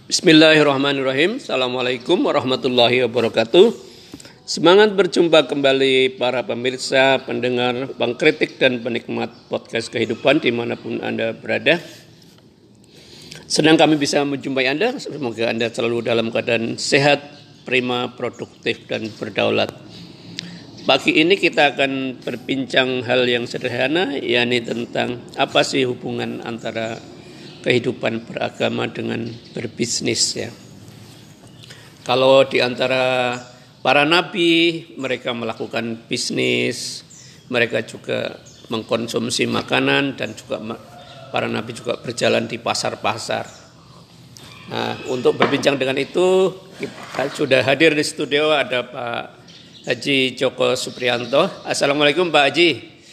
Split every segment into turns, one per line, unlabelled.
Bismillahirrahmanirrahim. Assalamualaikum warahmatullahi wabarakatuh. Semangat berjumpa kembali para pemirsa, pendengar, pengkritik dan penikmat podcast kehidupan dimanapun Anda berada. Senang kami bisa menjumpai Anda. Semoga Anda selalu dalam keadaan sehat, prima, produktif, dan berdaulat. Pagi ini kita akan berbincang hal yang sederhana, yakni tentang apa sih hubungan antara kehidupan beragama dengan berbisnis ya. Kalau di antara para nabi, mereka melakukan bisnis, mereka juga mengkonsumsi makanan dan juga para nabi juga berjalan di pasar-pasar. Nah, untuk berbincang dengan itu, kita sudah hadir di studio ada Pak Haji Joko Supriyanto. Assalamualaikum Pak Haji.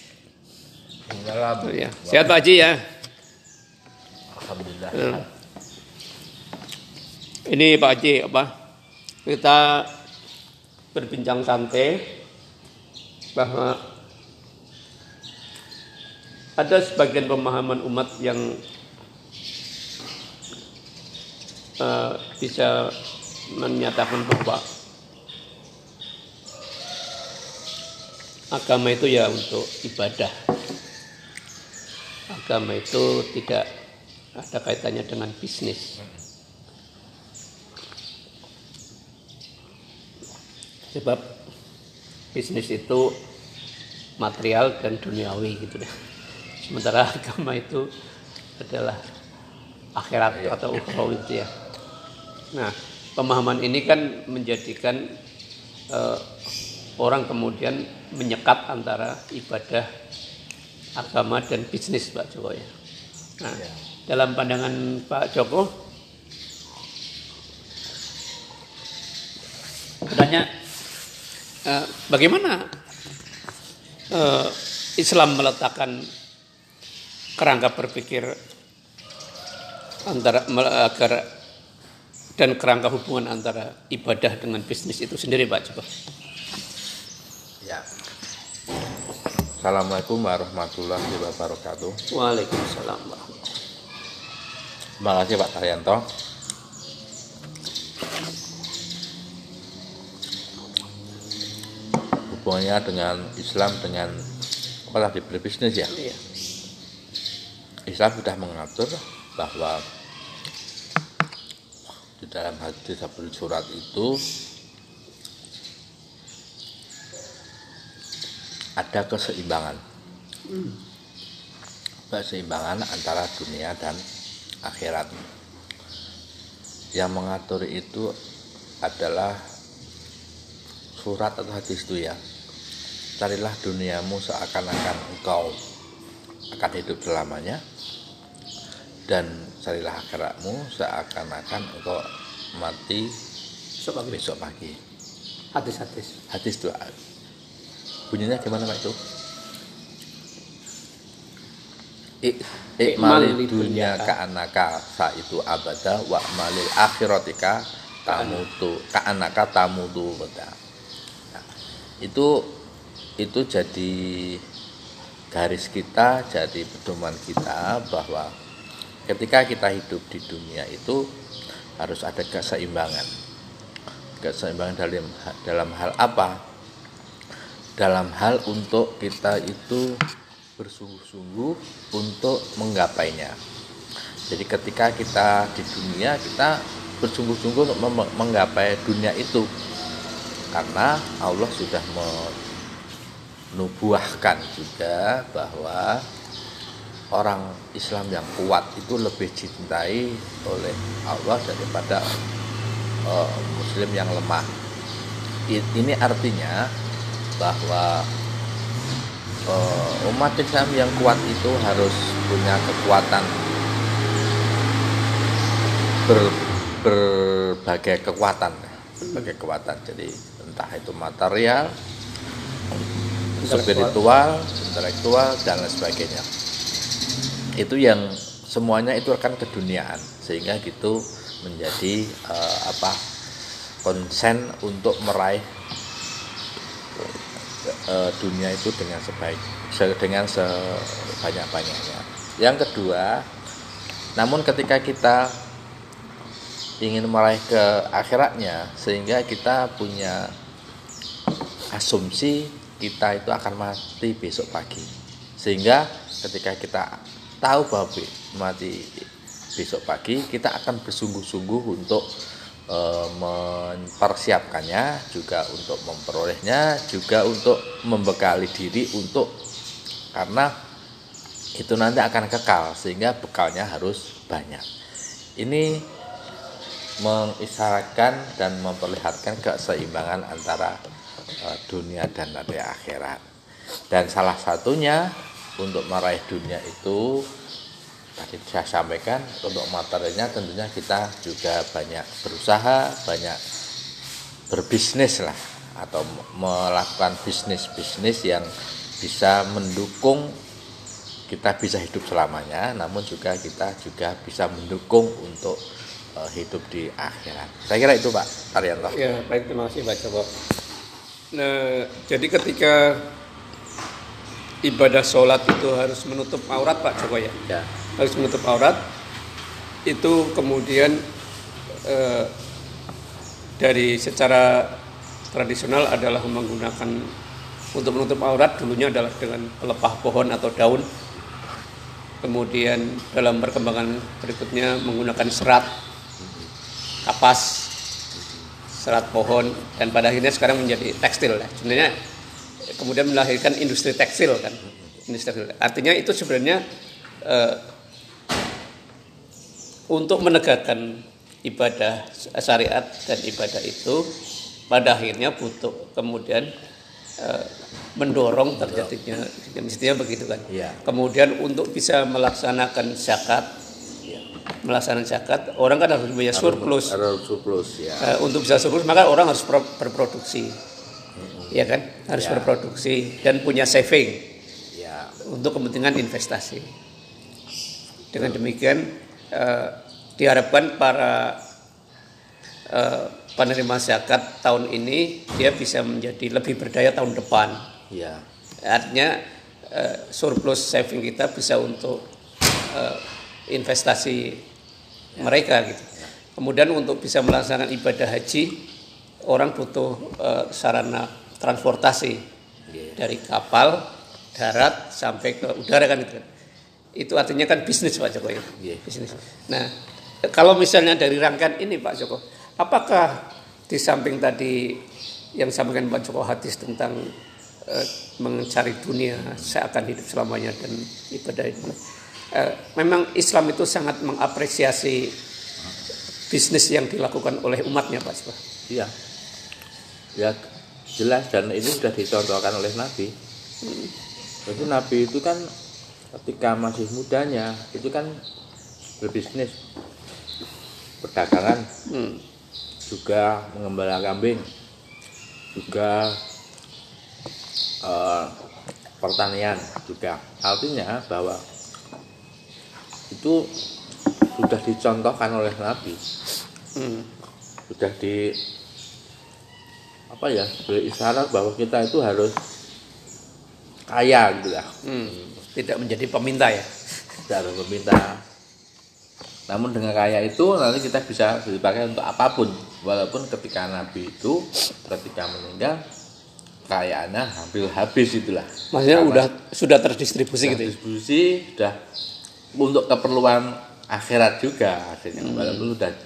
Ya. Sehat Pak Haji ya?
Alhamdulillah.
Ini Pak Haji kita berbincang santai bahwa ada sebagian pemahaman umat yang bisa menyatakan bahwa agama itu ya untuk ibadah. Agama itu tidak ada kaitannya dengan bisnis. Sebab bisnis itu material dan duniawi gitu deh. Sementara agama itu adalah akhirat atau ukhrawi itu ya. Nah, pemahaman ini kan menjadikan orang kemudian menyekat antara ibadah, agama dan bisnis Pak Joko ya. Nah, dalam pandangan Pak Joko, sebenarnya bagaimana Islam meletakkan kerangka berpikir antara dan kerangka hubungan antara ibadah dengan bisnis itu sendiri Pak Joko?
Ya. Assalamualaikum warahmatullahi wabarakatuh.
Waalaikumsalam warahmatullahi.
Terima kasih Pak Taryanto. Hubungannya dengan Islam dengan apa tadi berbisnis ya?
Iya.
Islam sudah mengatur bahwa di dalam hadis Abdul Surat itu ada keseimbangan. Keseimbangan antara dunia dan akhirat. Yang mengatur itu adalah surat atau hadis itu ya. Carilah duniamu seakan-akan engkau akan hidup selamanya, dan carilah akhiratmu seakan-akan engkau mati besok pagi. Hadis itu bunyinya gimana Pak itu? Ikmalil dunya ka'anaka sa itu abada wa malil akhiratika tamutu ka'anaka tamutu beda. Nah, itu jadi garis kita, jadi pedoman kita bahwa ketika kita hidup di dunia itu harus ada keseimbangan. Keseimbangan dalam hal apa? Dalam hal untuk kita itu bersungguh-sungguh untuk menggapainya. Jadi ketika kita di dunia, kita bersungguh-sungguh untuk menggapai dunia itu, karena Allah sudah menubuahkan juga bahwa orang Islam yang kuat itu lebih dicintai oleh Allah daripada Muslim yang lemah. Ini artinya bahwa umat Islam yang kuat itu harus punya kekuatan berbagai kekuatan. Jadi entah itu material, spiritual, intelektual dan lain sebagainya. Itu yang semuanya itu akan keduniaan, sehingga gitu menjadi konsen untuk meraih dunia itu dengan sebanyak-banyaknya. Yang kedua, namun ketika kita ingin meraih ke akhiratnya, sehingga kita punya asumsi kita itu akan mati besok pagi. Sehingga ketika kita tahu bahwa mati besok pagi, kita akan bersungguh-sungguh untuk mempersiapkannya, juga untuk memperolehnya, juga untuk membekali diri karena itu nanti akan kekal, sehingga bekalnya harus banyak. Ini mengisyaratkan dan memperlihatkan keseimbangan antara dunia dan nanti akhirat. Dan salah satunya untuk meraih dunia itu tadi saya sampaikan, untuk materinya tentunya kita juga banyak berusaha, banyak berbisnis lah, atau melakukan bisnis-bisnis yang bisa mendukung kita bisa hidup selamanya, namun juga kita juga bisa mendukung untuk hidup di akhirat. Saya kira itu Pak Taryanto.
Ya, baik, terima kasih Pak Joko. Nah, jadi ketika ibadah sholat itu harus menutup aurat Pak Joko ya?
Ya.
Harus menutup aurat, itu kemudian dari secara tradisional adalah menggunakan untuk menutup aurat dulunya adalah dengan pelepah pohon atau daun. Kemudian dalam perkembangan berikutnya menggunakan serat, kapas, serat pohon, dan pada akhirnya sekarang menjadi tekstil. Sebenarnya kemudian melahirkan industri tekstil kan. Artinya itu sebenarnya untuk menegakkan ibadah syariat dan ibadah itu pada akhirnya butuh kemudian mendorong terjadinya, mestinya begitu kan.
Ya.
Kemudian untuk bisa melaksanakan zakat, melaksanakan zakat, orang kan harus punya surplus.
Harus surplus ya.
Untuk bisa surplus maka orang harus berproduksi, ya kan, harus berproduksi dan punya saving untuk kepentingan investasi. Dengan demikian diharapkan para penerima zakat tahun ini dia bisa menjadi lebih berdaya tahun depan.
Ya.
Artinya surplus saving kita bisa untuk investasi mereka gitu. Kemudian untuk bisa melaksanakan ibadah haji, orang butuh sarana transportasi dari kapal, darat sampai ke udara kan itu. Itu artinya kan bisnis Pak Joko ya. Bisnis. Nah, kalau misalnya dari rangkaian ini Pak Joko, apakah di samping tadi yang disampaikan Pak Joko hadis tentang mencari dunia seakan hidup selamanya dan ibadah itu, memang Islam itu sangat mengapresiasi bisnis yang dilakukan oleh umatnya Pak Joko.
Iya. Ya jelas, dan ini sudah dicontohkan oleh Nabi. Jadi Nabi itu kan ketika masih mudanya itu kan berbisnis, perdagangan, juga mengembala kambing, juga pertanian juga. Artinya bahwa itu sudah dicontohkan oleh Nabi, sudah beri isyarat bahwa kita itu harus kaya gitu lah.
Tidak menjadi peminta ya.
Tidak harus meminta. Namun dengan kaya itu nanti kita bisa dipakai untuk apapun. Walaupun ketika Nabi itu ketika meninggal kekayaannya hampir habis itulah.
Maksudnya sudah terdistribusi gitu.
Distribusi sudah untuk keperluan akhirat juga akhirnya. Walaupun sudah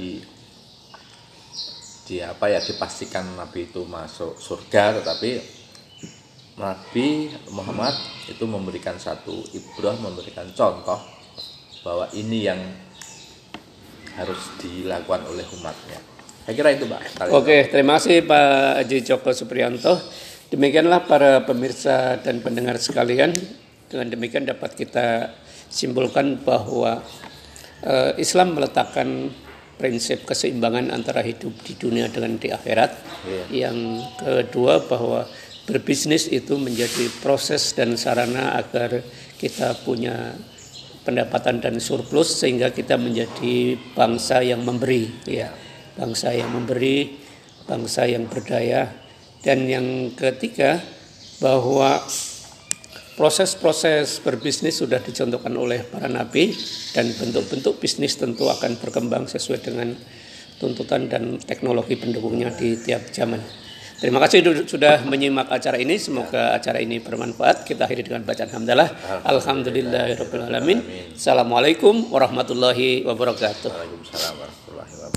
dipastikan Nabi itu masuk surga, tetapi Nabi Muhammad itu memberikan satu ibrah, memberikan contoh bahwa ini yang harus dilakukan oleh umatnya. Saya kira itu Pak.
Oke, terima kasih Pak Haji Joko Supriyanto. Demikianlah para pemirsa dan pendengar sekalian. Dengan demikian dapat kita simpulkan bahwa Islam meletakkan prinsip keseimbangan antara hidup di dunia dengan di akhirat. Yang kedua bahwa berbisnis itu menjadi proses dan sarana agar kita punya pendapatan dan surplus sehingga kita menjadi bangsa yang memberi, bangsa yang memberi, bangsa yang berdaya. Dan yang ketiga bahwa proses-proses berbisnis sudah dicontohkan oleh para nabi dan bentuk-bentuk bisnis tentu akan berkembang sesuai dengan tuntutan dan teknologi pendukungnya di tiap zaman. Terima kasih sudah menyimak acara ini. Semoga acara ini bermanfaat. Kita akhiri dengan bacaan hamdalah. Alhamdulillahirabbil alamin. Assalamualaikum warahmatullahi wabarakatuh.
Waalaikumsalam.